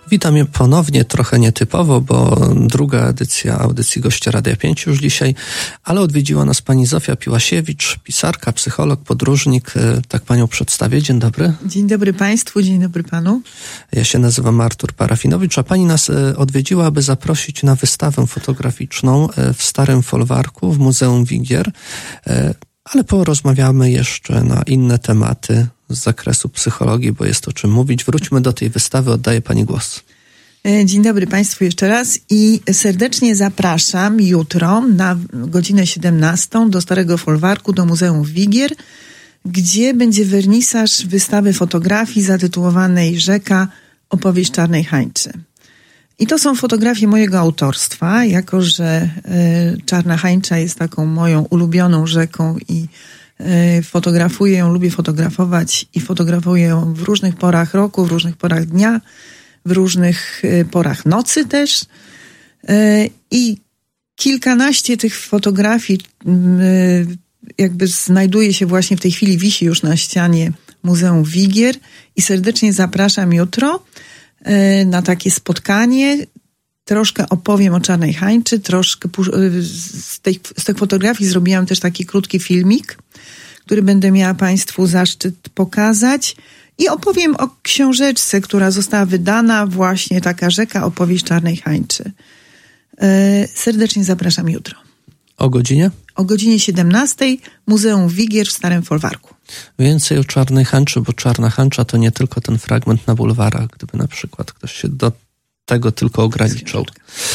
Witam je ponownie, trochę nietypowo, bo druga edycja audycji Goście Radia 5 już dzisiaj, ale odwiedziła nas pani Zofia Piłasiewicz, pisarka, psycholog, podróżnik. Tak panią przedstawię. Dzień dobry. Dzień dobry państwu, dzień dobry panu. Ja się nazywam Artur Parafinowicz, a pani nas odwiedziła, aby zaprosić na wystawę fotograficzną w Starym Folwarku w Muzeum Wigier, ale porozmawiamy jeszcze na inne tematy z zakresu psychologii, bo jest o czym mówić. Wróćmy do tej wystawy, oddaję pani głos. Dzień dobry państwu jeszcze raz i serdecznie zapraszam jutro na godzinę 17 do Starego Folwarku, do Muzeum Wigier, gdzie będzie wernisaż wystawy fotografii zatytułowanej Rzeka, opowieść Czarnej Hańczy. I to są fotografie mojego autorstwa, jako że Czarna Hańcza jest taką moją ulubioną rzeką i fotografuję ją, lubię fotografować i fotografuję ją w różnych porach roku, w różnych porach dnia, w różnych porach nocy też. I kilkanaście tych fotografii jakby znajduje się właśnie w tej chwili, wisi już na ścianie Muzeum Wigier i serdecznie zapraszam jutro na takie spotkanie. Troszkę opowiem o Czarnej Hańczy, troszkę z tych fotografii zrobiłam też taki krótki filmik, który będę miała państwu zaszczyt pokazać i opowiem o książeczce, która została wydana, właśnie taka Rzeka, opowieść Czarnej Hańczy. Serdecznie zapraszam jutro. O godzinie? O godzinie 17 Muzeum Wigier w Starym Folwarku. Więcej o Czarnej Hańczy, bo Czarna Hańcza to nie tylko ten fragment na bulwarach, gdyby na przykład ktoś się do tego tylko ograniczał.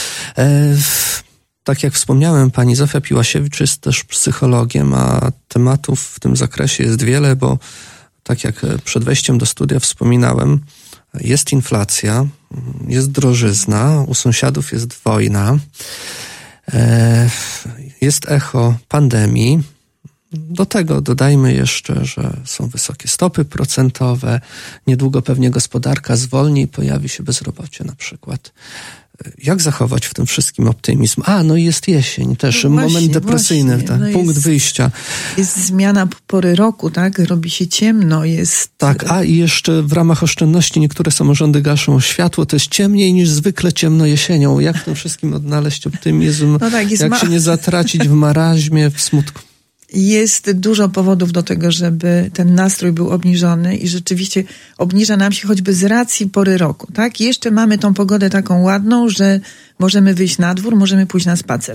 Tak jak wspomniałem, pani Zofia Piłasiewicz jest też psychologiem, a tematów w tym zakresie jest wiele, bo tak jak przed wejściem do studia wspominałem, jest inflacja, jest drożyzna, u sąsiadów jest wojna, jest echo pandemii. Do tego dodajmy jeszcze, że są wysokie stopy procentowe, niedługo pewnie gospodarka zwolni i pojawi się bezrobocie na przykład. Jak zachować w tym wszystkim optymizm? No i jest jesień też, no właśnie, moment depresyjny, właśnie. Tak, punkt wyjścia. Jest zmiana pory roku, tak? Robi się ciemno, jest... Tak, i jeszcze w ramach oszczędności niektóre samorządy gaszą światło, to jest ciemniej niż zwykle ciemno jesienią. Jak w tym wszystkim odnaleźć optymizm? No tak, jak się nie zatracić w maraźmie, w smutku? Jest dużo powodów do tego, żeby ten nastrój był obniżony i rzeczywiście obniża nam się choćby z racji pory roku, tak? Jeszcze mamy tą pogodę taką ładną, że możemy wyjść na dwór, możemy pójść na spacer.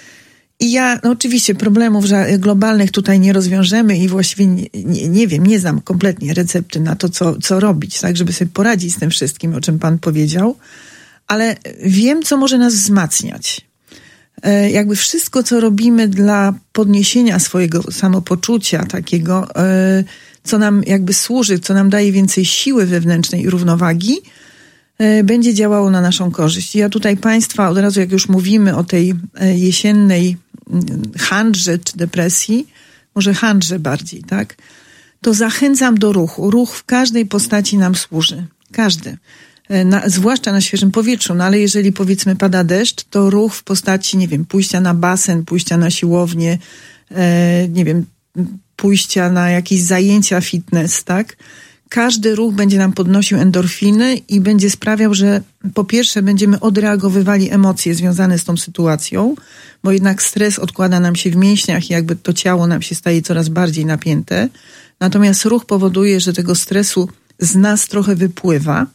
I ja, oczywiście problemów globalnych tutaj nie rozwiążemy i właściwie nie wiem, nie znam kompletnie recepty na to, co robić, tak? Żeby sobie poradzić z tym wszystkim, o czym pan powiedział, ale wiem, co może nas wzmacniać. Jakby wszystko, co robimy dla podniesienia swojego samopoczucia takiego, co nam jakby służy, co nam daje więcej siły wewnętrznej i równowagi, będzie działało na naszą korzyść. Ja tutaj państwa od razu, jak już mówimy o tej jesiennej handrze czy depresji, może handrze bardziej, tak? To zachęcam do ruchu. Ruch w każdej postaci nam służy. Każdy. Zwłaszcza na świeżym powietrzu, ale jeżeli powiedzmy pada deszcz, to ruch w postaci, nie wiem, pójścia na basen, pójścia na siłownię, nie wiem, pójścia na jakieś zajęcia fitness, tak? Każdy ruch będzie nam podnosił endorfiny i będzie sprawiał, że po pierwsze będziemy odreagowywali emocje związane z tą sytuacją, bo jednak stres odkłada nam się w mięśniach i jakby to ciało nam się staje coraz bardziej napięte. Natomiast ruch powoduje, że tego stresu z nas trochę wypływa.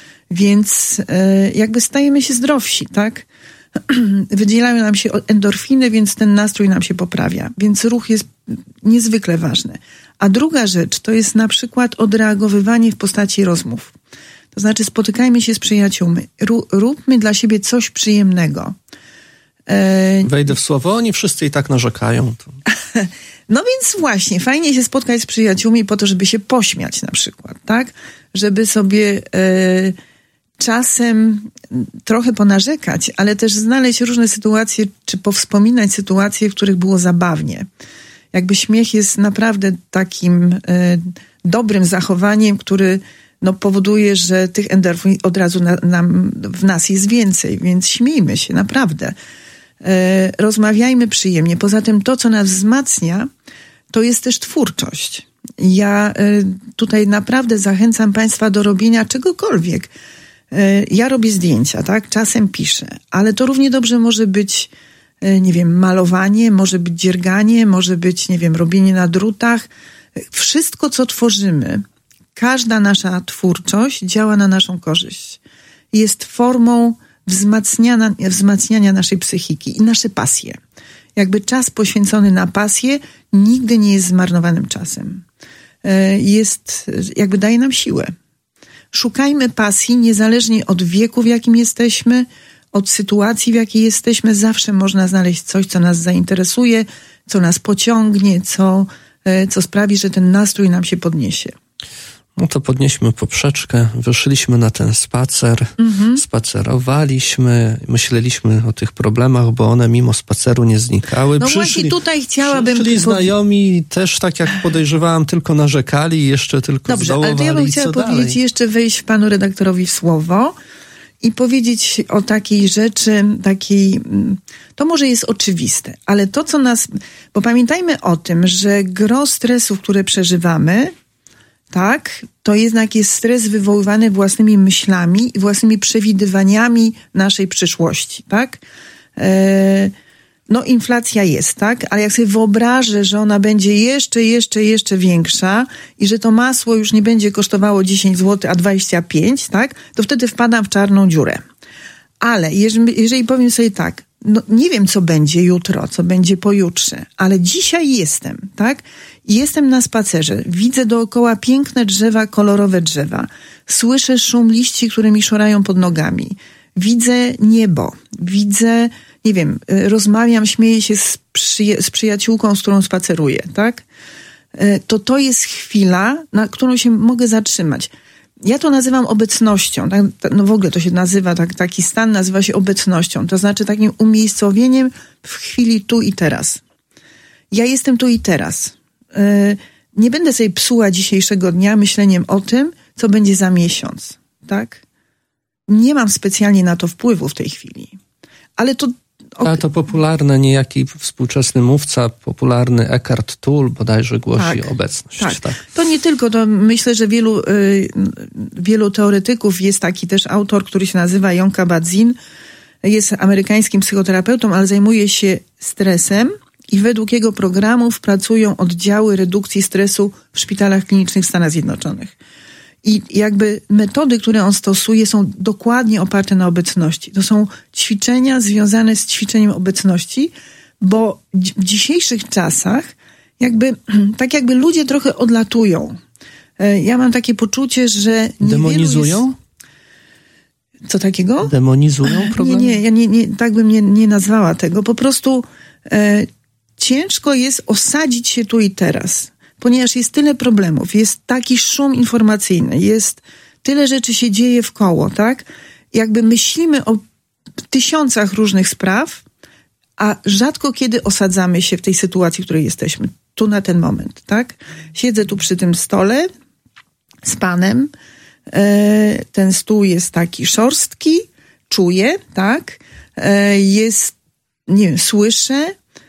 Więc jakby stajemy się zdrowsi, tak? Wydzielają nam się endorfiny, więc ten nastrój nam się poprawia. Więc ruch jest niezwykle ważny. A druga rzecz to jest na przykład odreagowywanie w postaci rozmów. To znaczy spotykajmy się z przyjaciółmi. Róbmy dla siebie coś przyjemnego. Wejdę w słowo, oni wszyscy i tak narzekają. No więc właśnie, fajnie się spotkać z przyjaciółmi po to, żeby się pośmiać na przykład, tak? Żeby sobie... czasem trochę ponarzekać, ale też znaleźć różne sytuacje, czy powspominać sytuacje, w których było zabawnie. Jakby śmiech jest naprawdę takim dobrym zachowaniem, który powoduje, że tych endorfin od razu w nas jest więcej, więc śmiejmy się, naprawdę. Rozmawiajmy przyjemnie. Poza tym to, co nas wzmacnia, to jest też twórczość. Ja tutaj naprawdę zachęcam państwa do robienia czegokolwiek. Ja robię zdjęcia, tak? Czasem piszę, ale to równie dobrze może być, nie wiem, malowanie, może być dzierganie, może być, nie wiem, robienie na drutach. Wszystko, co tworzymy, każda nasza twórczość działa na naszą korzyść. Jest formą wzmacniania naszej psychiki i nasze pasje. Jakby czas poświęcony na pasję nigdy nie jest zmarnowanym czasem. Daje nam siłę. Szukajmy pasji niezależnie od wieku, w jakim jesteśmy, od sytuacji, w jakiej jesteśmy. Zawsze można znaleźć coś, co nas zainteresuje, co nas pociągnie, co sprawi, że ten nastrój nam się podniesie. No to podnieśmy poprzeczkę, wyszliśmy na ten spacer, spacerowaliśmy, myśleliśmy o tych problemach, bo one mimo spaceru nie znikały. No właśnie tutaj chciałabym... Przyszli znajomi, też tak jak podejrzewałam, tylko narzekali i jeszcze tylko zdołowali. Dobrze, ale to ja bym chciała powiedzieć, jeszcze wejść panu redaktorowi w słowo i powiedzieć o takiej rzeczy, to może jest oczywiste, ale to, co nas... Bo pamiętajmy o tym, że gros stresów, które przeżywamy, tak, to jednak jest stres wywoływany własnymi myślami i własnymi przewidywaniami naszej przyszłości, tak? No inflacja jest, tak? Ale jak sobie wyobrażę, że ona będzie jeszcze większa i że to masło już nie będzie kosztowało 10 zł, a 25, tak? To wtedy wpadam w czarną dziurę. Ale jeżeli powiem sobie tak, no nie wiem, co będzie jutro, co będzie pojutrze, ale dzisiaj jestem, tak? Jestem na spacerze, widzę dookoła piękne drzewa, kolorowe drzewa, słyszę szum liści, które mi szorają pod nogami, widzę niebo, widzę, nie wiem, rozmawiam, śmieję się z przyjaciółką, z którą spaceruję, tak? To jest chwila, na którą się mogę zatrzymać. Ja to nazywam obecnością, tak? No w ogóle to się nazywa, taki stan nazywa się obecnością, to znaczy takim umiejscowieniem w chwili tu i teraz. Ja jestem tu i teraz. Nie będę sobie psuła dzisiejszego dnia myśleniem o tym, co będzie za miesiąc, tak? Nie mam specjalnie na to wpływu w tej chwili. Ale to... A to popularny, niejaki współczesny mówca, popularny Eckhart Tolle bodajże głosi obecność. Tak. To nie tylko, to myślę, że wielu teoretyków, jest taki też autor, który się nazywa Jon Kabat-Zinn, jest amerykańskim psychoterapeutą, ale zajmuje się stresem i według jego programów pracują oddziały redukcji stresu w szpitalach klinicznych w Stanach Zjednoczonych. I jakby metody, które on stosuje, są dokładnie oparte na obecności. To są ćwiczenia związane z ćwiczeniem obecności, bo w dzisiejszych czasach tak jakby ludzie trochę odlatują. Ja mam takie poczucie, że... Demonizują? Co takiego? Demonizują problemy? Nie, ja nie, tak bym nie nazwała tego. Po prostu ciężko jest osadzić się tu i teraz. Ponieważ jest tyle problemów, jest taki szum informacyjny, tyle rzeczy się dzieje w koło, tak? Jakby myślimy o tysiącach różnych spraw, a rzadko kiedy osadzamy się w tej sytuacji, w której jesteśmy. Tu na ten moment, tak? Siedzę tu przy tym stole z panem, ten stół jest taki szorstki, czuję, tak? Nie wiem, słyszę,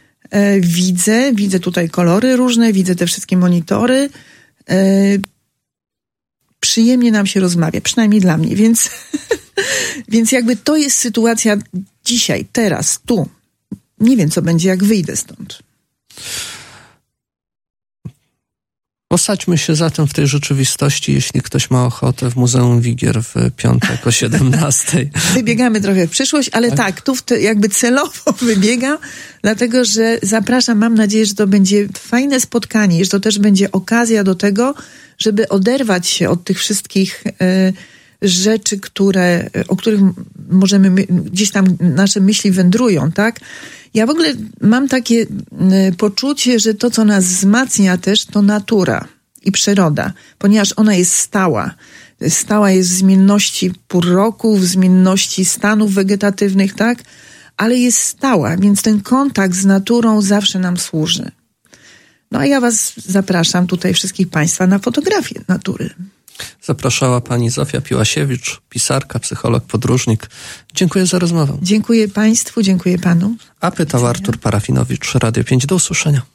widzę tutaj kolory różne, widzę te wszystkie monitory. Przyjemnie nam się rozmawia, przynajmniej dla mnie, więc jakby to jest sytuacja dzisiaj, teraz, tu. Nie wiem, co będzie, jak wyjdę stąd. Posadźmy się zatem w tej rzeczywistości, jeśli ktoś ma ochotę, w Muzeum Wigier w piątek o 17:00. Wybiegamy trochę w przyszłość, ale tak tu jakby celowo wybiegam, dlatego że zapraszam, mam nadzieję, że to będzie fajne spotkanie, że to też będzie okazja do tego, żeby oderwać się od tych wszystkich rzeczy, o których możemy, gdzieś tam nasze myśli wędrują, tak? Ja w ogóle mam takie poczucie, że to, co nas wzmacnia też, to natura i przyroda, ponieważ ona jest stała. Stała jest w zmienności pór roku, w zmienności stanów wegetatywnych, tak? Ale jest stała, więc ten kontakt z naturą zawsze nam służy. No a ja was zapraszam tutaj wszystkich państwa na fotografię natury. Zapraszała pani Zofia Piłasiewicz, pisarka, psycholog, podróżnik. Dziękuję za rozmowę. Dziękuję państwu, dziękuję panu. A pytał Artur Parafinowicz, Radio 5. Do usłyszenia.